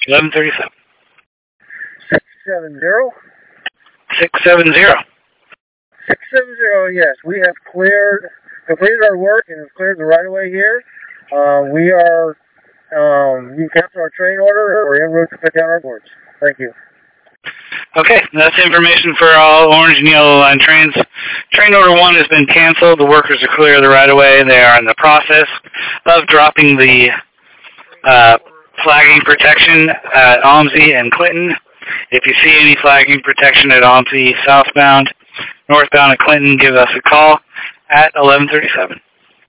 1137. 670? 670. 670, yes. We have completed our work and have cleared the right-of-way here. You can cancel our train order. We're en route to pick out our boards. Thank you. Okay, that's information for all Orange and Yellow Line trains. Train order 1 has been canceled. The workers are clear of the right-of-way. They are in the process of dropping the flagging protection at Almsey and Clinton. If you see any flagging protection at Almsey southbound, northbound at Clinton, give us a call at 1137.